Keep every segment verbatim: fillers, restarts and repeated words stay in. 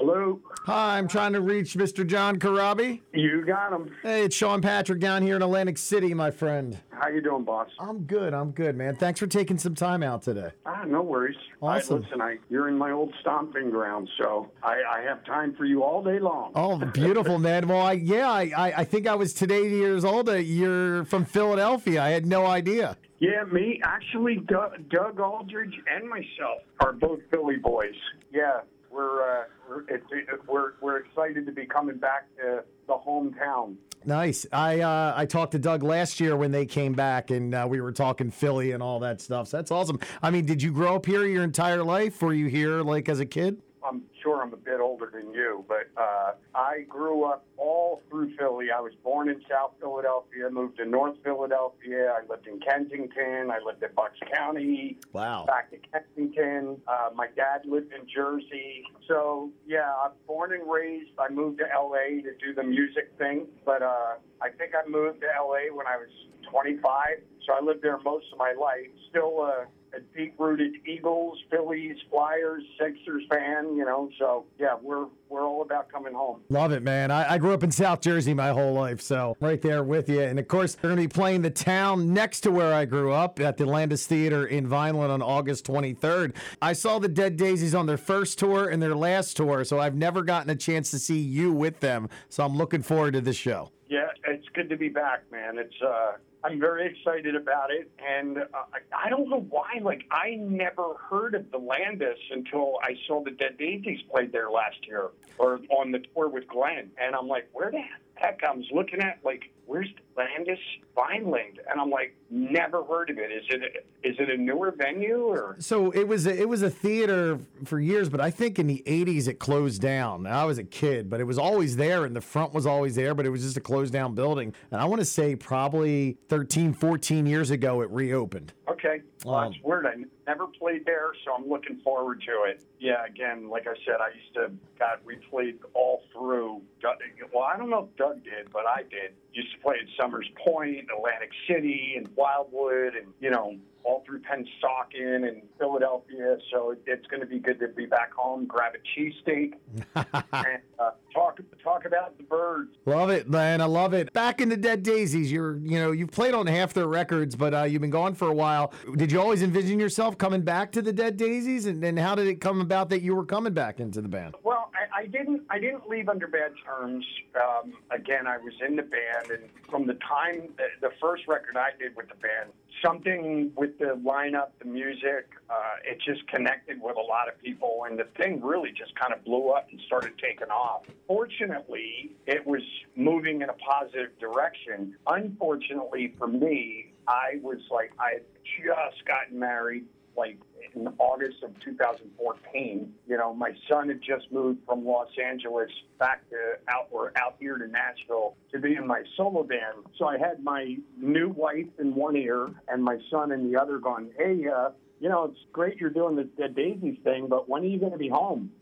Hello. Hi, I'm trying to reach Mister John Corabi. You got him. Hey, it's Sean Patrick down here in Atlantic City, my friend. How you doing, boss? I'm good. I'm good, man. Thanks for taking some time out today. Ah, no worries. Awesome. I, listen, I, you're in my old stomping ground, so I, I have time for you all day long. Oh, beautiful, man. Well, I, yeah, I, I I think I was today years old. Uh, You're from Philadelphia. I had no idea. Yeah, me, actually, Doug, Doug Aldridge and myself are both Philly boys. Yeah, we're uh, we're, it, it, we're we're excited to be coming back to the hometown. Nice. I uh, I talked to Doug last year when they came back, and uh, we were talking Philly and all that stuff. So that's awesome. I mean, did you grow up here your entire life? Were you here like as a kid? I'm sure I'm a bit older than you, but uh, I grew up all through Philly. I was born in South Philadelphia, moved to North Philadelphia. I lived in Kensington. I lived in Bucks County. Wow. Back to Kensington. Uh, my dad lived in Jersey. So, yeah, I'm born and raised. I moved to L A to do the music thing, but uh, I think I moved to L A when I was twenty-five. So I lived there most of my life. Still uh, a deep-rooted Eagles, Phillies, Flyers, Sixers fan, you know. So, yeah, we're we're all about coming home. Love it, man. I, I grew up in South Jersey my whole life, so right there with you. And, of course, they're going to be playing the town next to where I grew up at the Landis Theater in Vineland on August twenty-third. I saw the Dead Daisies on their first tour and their last tour, so I've never gotten a chance to see you with them. So I'm looking forward to this show. Yeah, it's good to be back, man. It's uh, I'm very excited about it, and uh, I, I don't know why. Like, I never heard of the Landis until I saw the Dead Daisies played there last year, or on the tour with Glenn. And I'm like, where the heck? I was looking at, like, where's Landis? Vineland. And I'm like, never heard of it. Is it is it a newer venue? Or So it was a, it was a theater for years, but I think in the eighties it closed down. I was a kid, but it was always there, and the front was always there, but it was just a closed down building. And I want to say probably thirteen, fourteen years ago it reopened. Okay. Well, Um, that's weird. I never played there, so I'm looking forward to it. Yeah, again, like I said, I used to, God, we played all through. Well, I don't know if Doug did, but I did. Used to play at Summers Point, Atlantic City, and Wildwood, and, you know, all through Pennsauken and Philadelphia. So it's going to be good to be back home, grab a cheesesteak, and uh, talk talk about the Birds. Love it, man. I love it. Back in the Dead Daisies, you're, you know, you've played on half their records, but uh, you've been gone for a while. Did you always envision yourself coming back to the Dead Daisies? And, and how did it come about that you were coming back into the band? Well, I, I didn't. I didn't leave under bad terms. Um, again, I was in the band, and from the time the, the first record I did with the band, something with the lineup, the music, uh, it just connected with a lot of people, and the thing really just kind of blew up and started taking off. Fortunately, it was moving in a positive direction. Unfortunately for me, I was like, I had just gotten married, like in August of two thousand fourteen. You know, my son had just moved from Los Angeles back to out or out here to Nashville to be in my solo band. So I had my new wife in one ear and my son in the other going, hey, uh, you know, it's great you're doing the Dead Daisies thing, but when are you going to be home?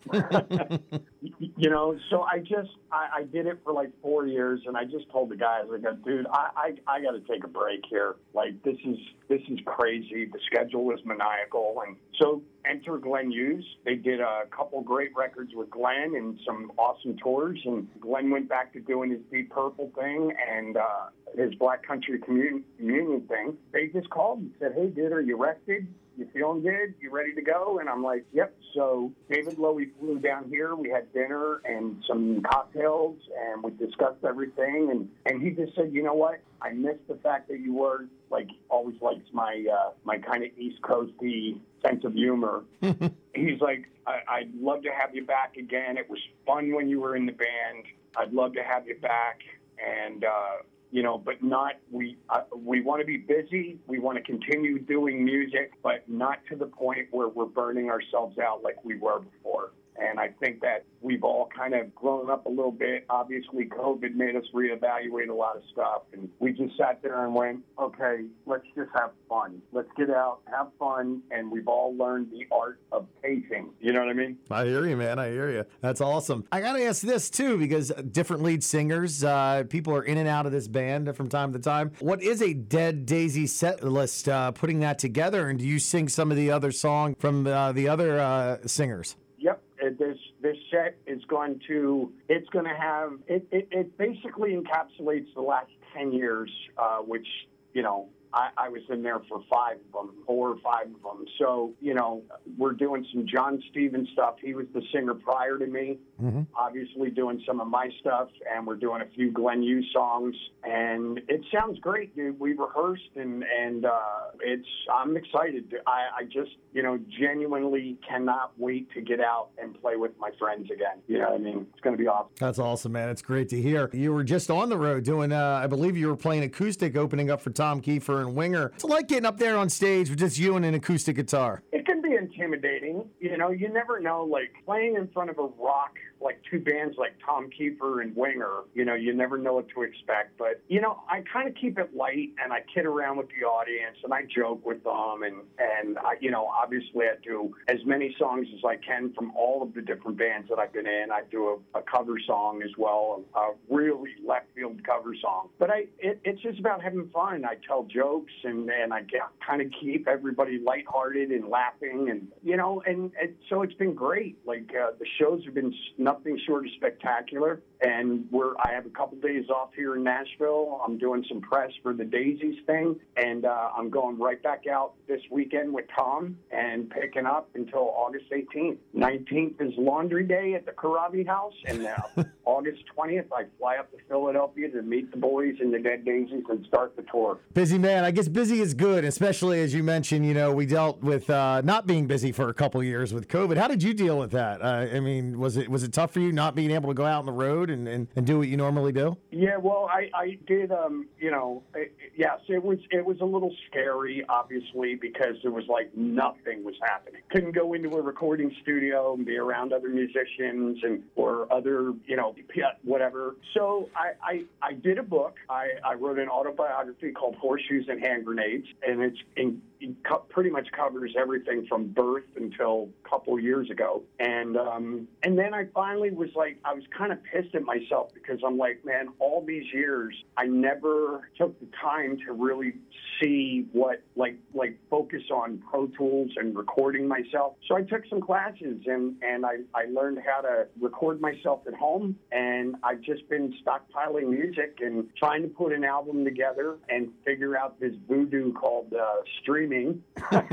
You know, so I just, I, I did it for like four years, and I just told the guys, I go, dude, I, I, I got to take a break here. Like, this is, this is crazy. The schedule is maniacal. And so enter Glenn Hughes. They did a couple great records with Glenn and some awesome tours, and Glenn went back to doing his Deep Purple thing and uh, his Black Country commun- Communion thing. They just called and said, hey, dude, are you rested? You feeling good? You ready to go? And I'm like, yep. So David Lowy flew down here. We had dinner and some cocktails, and we discussed everything. And, and he just said, you know what? I miss the fact that you were, like, always likes my uh, my kind of East Coasty sense of humor. He's like, I- I'd love to have you back again. It was fun when you were in the band. I'd love to have you back. And, uh, you know, but not, we uh, we want to be busy. We want to continue doing music, but not to the point where we're burning ourselves out like we were before. And I think that we've all kind of grown up a little bit. Obviously, COVID made us reevaluate a lot of stuff. And we just sat there and went, okay, let's just have fun. Let's get out, have fun. And we've all learned the art of pacing. You know what I mean? I hear you, man. I hear you. That's awesome. I got to ask this, too, because different lead singers, uh, people are in and out of this band from time to time. What is a Dead Daisy set list, uh, putting that together? And do you sing some of the other song from uh, the other uh, singers? Yep. Uh, This this set is is going to, it's going to have, it, it, it basically encapsulates the last ten years, uh, which, you know, I, I was in there for five of them, four or five of them. So, you know, we're doing some John Stevens stuff. He was the singer prior to me, mm-hmm. obviously doing some of my stuff, and we're doing a few Glenn Hughes songs. And it sounds great, dude. We rehearsed, and, and uh, it's, I'm excited. I, I just, you know, genuinely cannot wait to get out and play with my friends again. You know what I mean? It's going to be awesome. That's awesome, man. It's great to hear. You were just on the road doing, uh, I believe you were playing acoustic, opening up for Tom Kiefer and Winger. It's like getting up there on stage with just you and an acoustic guitar. It can be intimidating. You know, you never know, like playing in front of a rock, like two bands like Tom Kiefer and Winger, you know, you never know what to expect. But, you know, I kind of keep it light, and I kid around with the audience, and I joke with them. And, and I, you know, obviously I do as many songs as I can from all of the different bands that I've been in. I do a, a cover song as well, a really left field cover song. But I, it, it's just about having fun. I tell jokes, and, and I kind of keep everybody lighthearted and laughing. And, you know, and, and so it's been great. Like uh, the shows have been nothing short of spectacular. And we're, I have a couple days off here in Nashville. I'm doing some press for the Daisies thing, and uh, I'm going right back out this weekend with Tom and picking up until August eighteenth. nineteenth is Laundry Day at the Karabi House, and uh, August twentieth, I fly up to Philadelphia to meet the boys in the Dead Daisies and start the tour. Busy man. I guess busy is good, especially as you mentioned, you know, we dealt with uh, not being busy for a couple of years with COVID. How did you deal with that? Uh, I mean, was it was it tough for you not being able to go out on the road and, and, and do what you normally do? Yeah, well, I, I did, um, you know, it, yes, it was it was a little scary, obviously, because it was like nothing was happening. Couldn't go into a recording studio and be around other musicians and or other, you know, whatever. So I, I, I did a book. I, I wrote an autobiography called Horseshoes and Hand Grenades, and it's in, it co- pretty much covers everything from birth until a couple years ago. And um, and then I finally was like, I was kind of pissed at myself because I'm like, man, all these years I never took the time to really see what, like, like focus on Pro Tools and recording myself. So I took some classes, and, and I, I learned how to record myself at home. And I've just been stockpiling music and trying to put an album together and figure out this voodoo called uh, streaming.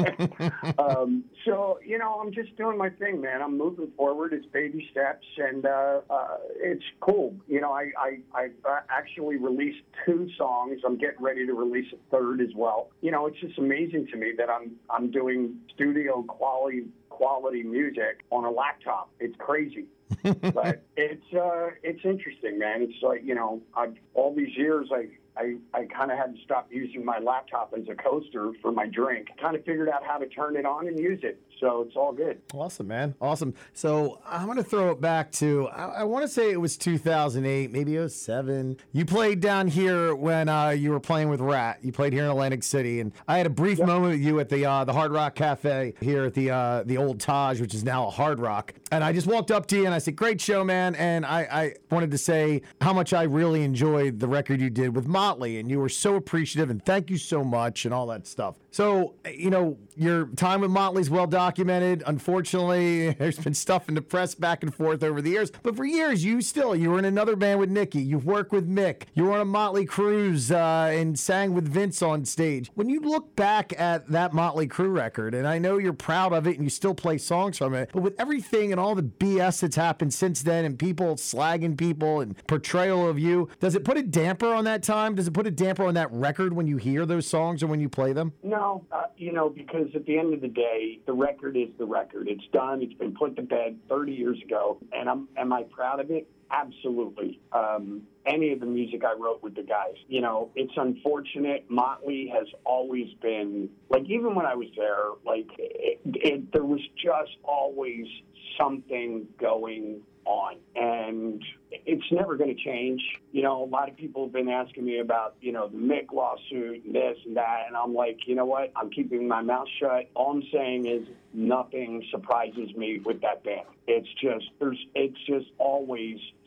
um, so, you know, I'm just doing my thing, man. I'm moving forward. It's baby steps, and uh, uh, it's cool. You know, I, I, I've uh, actually released two songs. I'm getting ready to release a third as well. You know, it's just amazing to me that I'm I'm doing studio quality quality music on a laptop. It's crazy. But it's uh, it's interesting, man. It's like, you know, I've, all these years I I, I kind of had to stop using my laptop as a coaster for my drink. Kind of figured out how to turn it on and use it. So it's all good. Awesome, man. Awesome. So I'm going to throw it back to, I, I want to say it was two thousand eight, maybe oh seven. You played down here when uh, you were playing with Rat. You played here in Atlantic City. And I had a brief yep. moment with you at the uh, the Hard Rock Cafe here at the uh, the old Taj, which is now a Hard Rock. And I just walked up to you and I said, great show, man. And I, I wanted to say how much I really enjoyed the record you did with Motley. And you were so appreciative, and thank you so much and all that stuff. So, you know, your time with Motley's well documented. Unfortunately, there's been stuff in the press back and forth over the years. But for years, you still, you were in another band with Nicky. You've worked with Mick. You were on a Motley cruise uh, and sang with Vince on stage. When you look back at that Motley Crue record, and I know you're proud of it and you still play songs from it, but with everything and all the B S that's happened since then and people slagging people and portrayal of you, does it put a damper on that time? Does it put a damper on that record when you hear those songs or when you play them? No, uh, you know, because at the end of the day, the record is the record. It's done. It's been put to bed thirty years ago. And I'm, am I proud of it? Absolutely. Um, any of the music I wrote with the guys, you know, it's unfortunate. Motley has always been, like, even when I was there, like, it, it, there was just always something going on, and it's never going to change. You know, a lot of people have been asking me about, you know, the Mick lawsuit and this and that, and I'm like, you know what? I'm keeping my mouth shut. All I'm saying is nothing surprises me with that band. It's just, there's, it's just always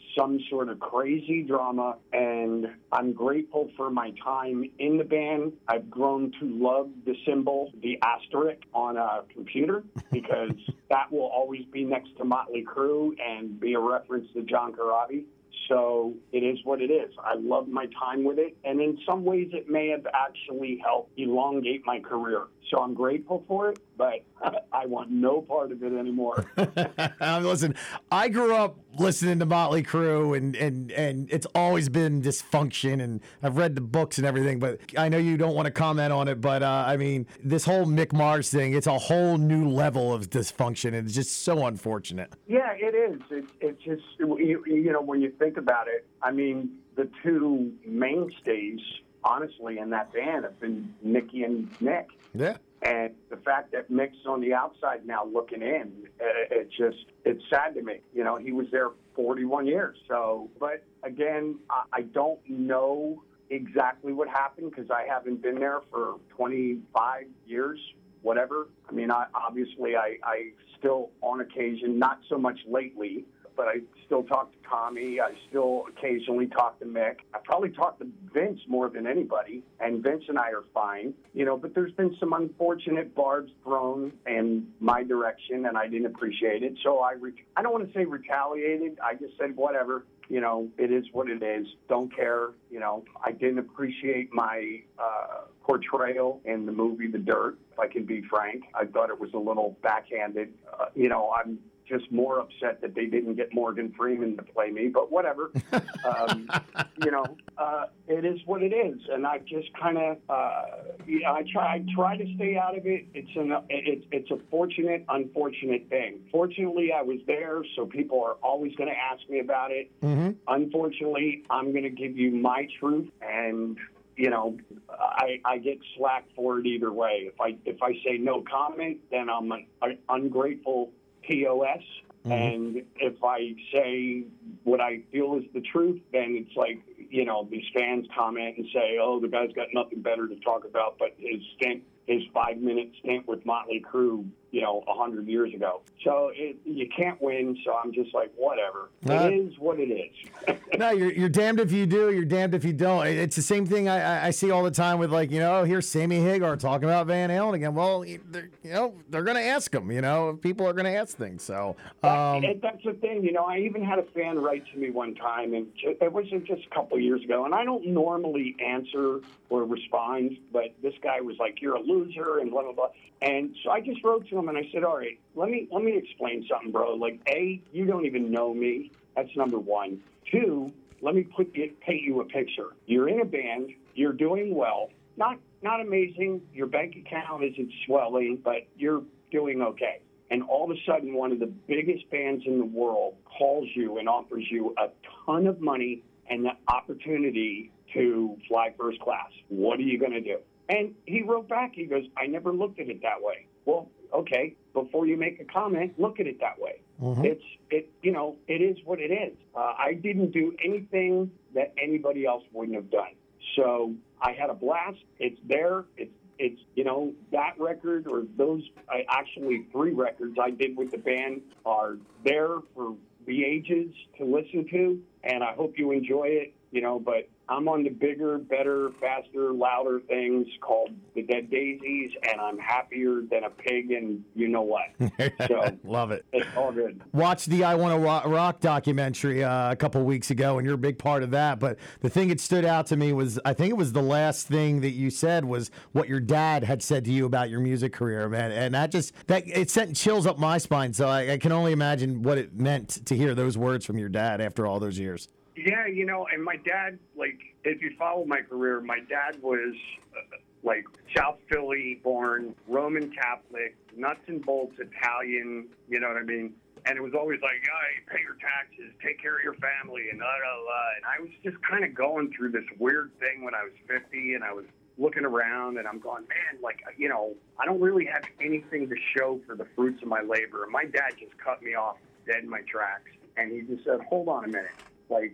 some sort of crazy drama, and I'm grateful for my time in the band. I've grown to love the symbol, the asterisk on a computer, because that will always be next to Motley Crue and be a reference to John Corabi. So it is what it is. I love my time with it, and in some ways it may have actually helped elongate my career. So I'm grateful for it, but I want no part of it anymore. Listen, I grew up listening to Motley Crue, and, and, and it's always been dysfunction, and I've read the books and everything, but I know you don't want to comment on it, but uh, I mean, this whole Mick Mars thing, it's a whole new level of dysfunction, and it's just so unfortunate. Yeah, it is. It, it's just, you, you know, when you think about it, I mean, the two mainstays, honestly, in that band have been Nicky and Nick. Yeah. And the fact that Mick's on the outside now looking in, it just, it's sad to me. You know, he was there forty-one years. So, but again, I don't know exactly what happened because I haven't been there for twenty-five years, whatever. I mean, I, obviously, I, I still, on occasion, not so much lately, but I still talk to Tommy. I still occasionally talk to Mick. I probably talk to Vince more than anybody, and Vince and I are fine, you know, but there's been some unfortunate barbs thrown in my direction, and I didn't appreciate it. So I, re- I don't want to say retaliated. I just said, whatever, you know, it is what it is. Don't care. You know, I didn't appreciate my uh, portrayal in the movie The Dirt, if I can be frank. I thought it was a little backhanded. Uh, you know, I'm just more upset that they didn't get Morgan Freeman to play me, but whatever. um, you know, uh, it is what it is, and I just kind of, uh, you know, I try, I try to stay out of it. It's an, it, it's a fortunate, unfortunate thing. Fortunately, I was there, so people are always going to ask me about it. Mm-hmm. Unfortunately, I'm going to give you my truth, and you know, I, I get slack for it either way. If I if I say no comment, then I'm an, an ungrateful P O S. Mm-hmm. And if I say what I feel is the truth, then it's like, you know, these fans comment and say, oh, the guy's got nothing better to talk about but his stint, his five-minute stint with Motley Crue, you know, a hundred years ago. So it, you can't win, so I'm just like, whatever. Uh, it is what it is. No, you're you're damned if you do, you're damned if you don't. It's the same thing I, I see all the time with, like, you know, here's Sammy Hagar talking about Van Halen again. Well, you know, they're going to ask him, you know, people are going to ask things. So um, that, that's the thing, you know, I even had a fan write to me one time, and it was just a couple of years ago, and I don't normally answer or respond, but this guy was like, you're a loser, and blah, blah, blah. And so I just wrote to him, and I said, all right, let me let me explain something, bro. Like, A, you don't even know me. That's number one. Two, let me put you, paint you a picture. You're in a band. You're doing well. Not not amazing. Your bank account isn't swelling, but you're doing okay. And all of a sudden, one of the biggest bands in the world calls you and offers you a ton of money and the opportunity to fly first class. What are you going to do? And he wrote back, he goes, I never looked at it that way. Well, okay, before you make a comment, look at it that way. Mm-hmm. It's, it, you know, it is what it is. Uh, I didn't do anything that anybody else wouldn't have done. So I had a blast. It's there. It's, it's, you know, that record or those, I, actually three records I did with the band are there for the ages to listen to. And I hope you enjoy it, you know, but I'm on the bigger, better, faster, louder things called the Dead Daisies, and I'm happier than a pig and you know what. So love it. It's all good. Watched the I Want to Rock documentary uh, a couple weeks ago, and you're a big part of that. But the thing that stood out to me was, I think it was the last thing that you said was what your dad had said to you about your music career, man. And that just, that it sent chills up my spine. So I, I can only imagine what it meant to hear those words from your dad after all those years. Yeah, you know, and my dad, like, if you follow my career, my dad was, uh, like, South Philly born, Roman Catholic, nuts and bolts Italian, you know what I mean? And it was always like, oh, pay your taxes, take care of your family, and blah, blah, blah. And I was just kind of going through this weird thing when I was fifty, and I was looking around, and I'm going, man, like, you know, I don't really have anything to show for the fruits of my labor. And my dad just cut me off dead in my tracks, and he just said, hold on a minute. Like,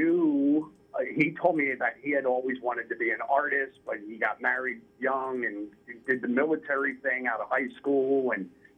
you, uh, he told me that he had always wanted to be an artist, but he got married young and he did the military thing out of high school, and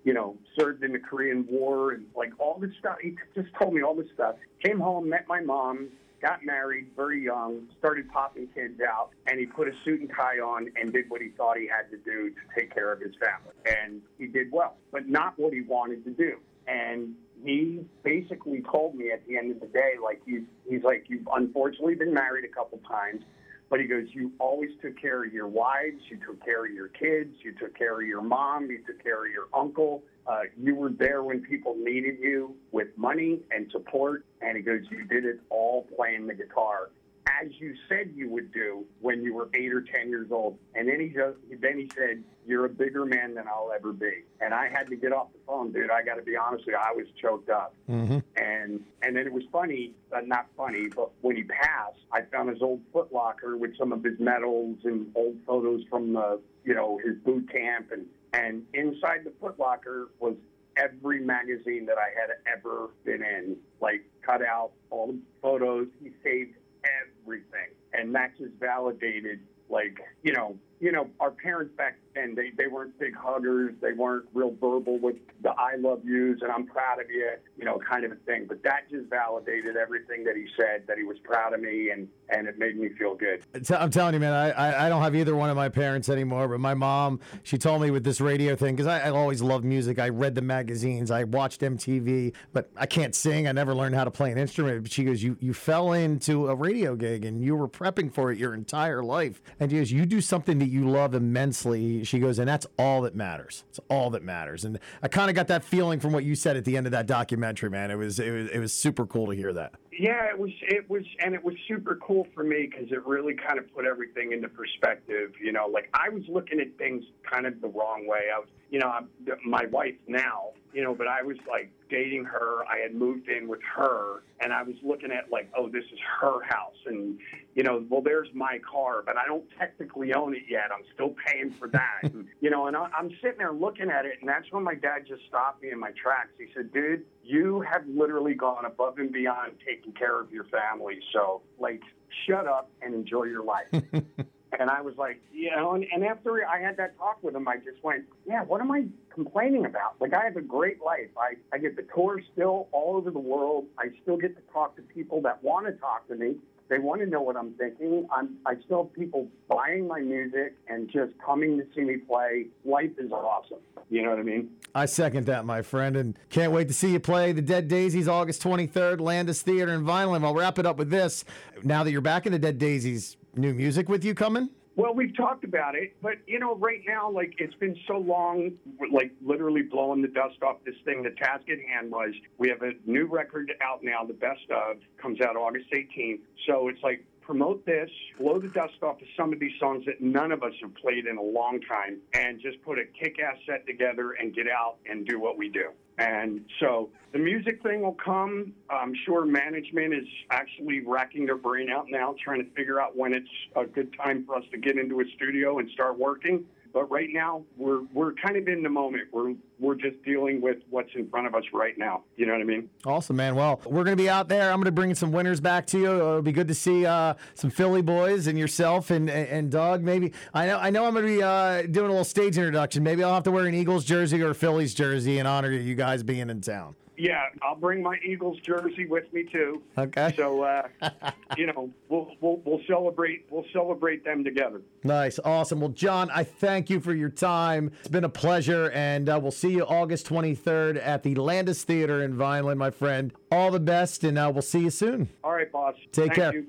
you know, served in the Korean War and like all this stuff. He just told me all this stuff. Came home, met my mom, got married very young, started popping kids out, and he put a suit and tie on and did what he thought he had to do to take care of his family. And he did well, but not what he wanted to do. And he basically told me at the end of the day, like, he's, he's like, you've unfortunately been married a couple times, but he goes, you always took care of your wives, you took care of your kids, you took care of your mom, you took care of your uncle. Uh, you were there when people needed you with money and support. And he goes, you did it all playing the guitar, as you said you would do when you were eight or ten years old. And then he just, then he said, you're a bigger man than I'll ever be. And I had to get off the phone, dude. I got to be honest with you, I was choked up. Mm-hmm. And and then it was funny, uh, not funny, but when he passed, I found his old Foot Locker with some of his medals and old photos from, uh, you know, his boot camp. And, and inside the Foot Locker was every magazine that I had ever been in, like cut out all the photos. He saved everything. And that just validated, like, you know, you know, our parents back then, they, they weren't big huggers. They weren't real verbal with the I love yous and I'm proud of you, you know, kind of a thing. But that just validated everything that he said, that he was proud of me, and, and it made me feel good. I'm telling you, man, I, I, I don't have either one of my parents anymore, but my mom, she told me with this radio thing, because I, I always loved music. I read the magazines. I watched M T V, but I can't sing. I never learned how to play an instrument. But she goes, you, you fell into a radio gig and you were prepping for it your entire life. And she goes, you do something that you love immensely. She goes, and that's all that matters. It's all that matters. And I kind of got that feeling from what you said at the end of that documentary, man. It was, it was, it was super cool to hear that. Yeah, it was, it was, and it was super cool for me because it really kind of put everything into perspective. You know, like I was looking at things kind of the wrong way. I was, you know, I'm, my wife now, you know, but I was like dating her. I had moved in with her, and I was looking at like, oh, this is her house, and you know, well, there's my car, but I don't technically own it yet. I'm still paying for that, and, you know. And I, I'm sitting there looking at it, and that's when my dad just stopped me in my tracks. He said, "Dude, you have literally gone above and beyond taking care of your family. So, like, shut up and enjoy your life." And I was like, you know, and, and after I had that talk with him, I just went, yeah, what am I complaining about? Like, I have a great life. I, I get to tour still all over the world. I still get to talk to people that want to talk to me. They want to know what I'm thinking. I'm, I still have people buying my music and just coming to see me play. Life is awesome. You know what I mean? I second that, my friend, and can't wait to see you play the Dead Daisies August twenty-third, Landis Theater in Vineland. I'll wrap it up with this. Now that you're back in the Dead Daisies, new music with you coming? Well, we've talked about it, but, you know, right now, like, it's been so long, like, literally blowing the dust off this thing. The task at hand was we have a new record out now, the best of, comes out August eighteenth. So it's like, promote this, blow the dust off of some of these songs that none of us have played in a long time, and just put a kick-ass set together and get out and do what we do. And so the music thing will come. I'm sure management is actually racking their brain out now, trying to figure out when it's a good time for us to get into a studio and start working. But right now, we're we're kind of in the moment. We're we're just dealing with what's in front of us right now. You know what I mean? Awesome, man. Well, we're going to be out there. I'm going to bring some winners back to you. It'll be good to see uh, some Philly boys and yourself and and Doug. Maybe I know I know I'm going to be uh, doing a little stage introduction. Maybe I'll have to wear an Eagles jersey or a Phillies jersey in honor of you guys being in town. Yeah, I'll bring my Eagles jersey with me too. Okay. So, uh, you know, we'll, we'll we'll celebrate we'll celebrate them together. Nice, awesome. Well, John, I thank you for your time. It's been a pleasure, and uh, we'll see you August twenty-third at the Landis Theater in Vineland, my friend. All the best, and uh, we'll see you soon. All right, boss. Take Thank care. You.